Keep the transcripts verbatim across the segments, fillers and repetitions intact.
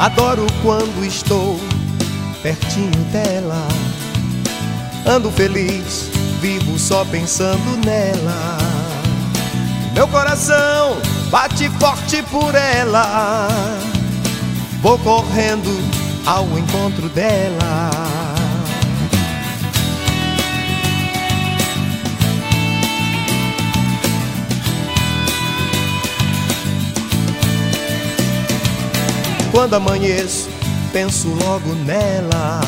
Adoro quando estou pertinho dela. Ando feliz, vivo só pensando nela. Meu coração bate forte por ela. Vou correndo ao encontro dela. Quando amanheço, penso logo nela.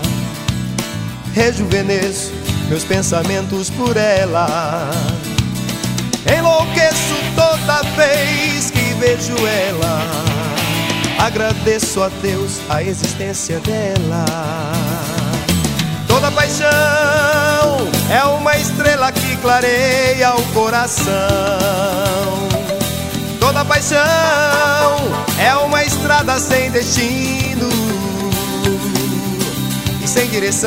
Rejuvenesço meus pensamentos por ela. Enlouqueço toda vez que vejo ela. Agradeço a Deus a existência dela. Toda paixão é uma estrela que clareia o coração. Toda paixão é uma estrada sem destino e sem direção.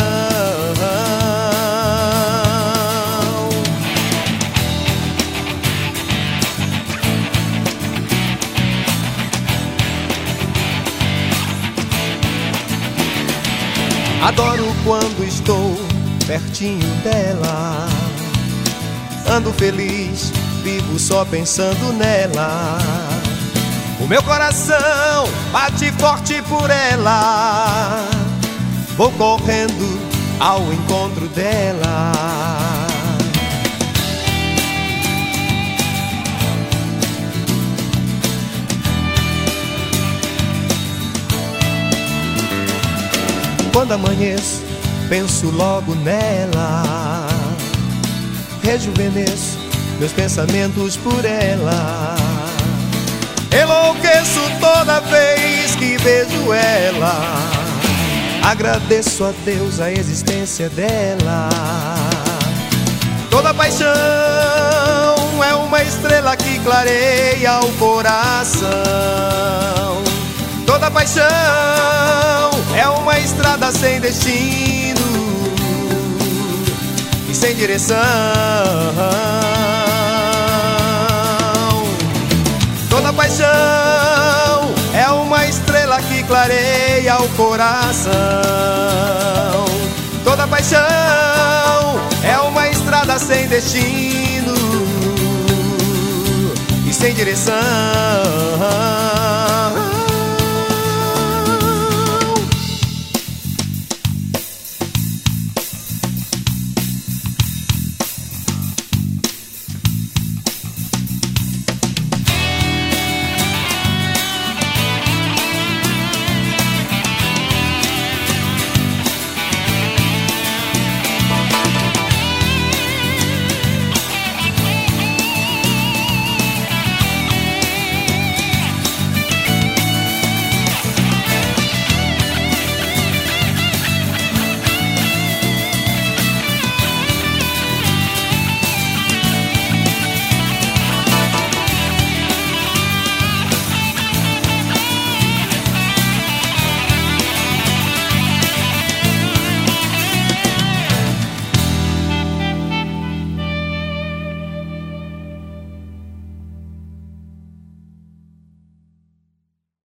Adoro quando estou pertinho dela. Ando feliz, vivo só pensando nela. O meu coração bate forte por ela. Vou correndo ao encontro dela. Quando amanheço, penso logo nela. Rejuvenesço meus pensamentos por ela. Enlouqueço toda vez que vejo ela. Agradeço a Deus a existência dela. Toda paixão é uma estrela que clareia o coração. Toda paixão é uma estrada sem destino e sem direção. Toda paixão é uma estrela que clareia o coração. Toda paixão é uma estrada sem destino e sem direção.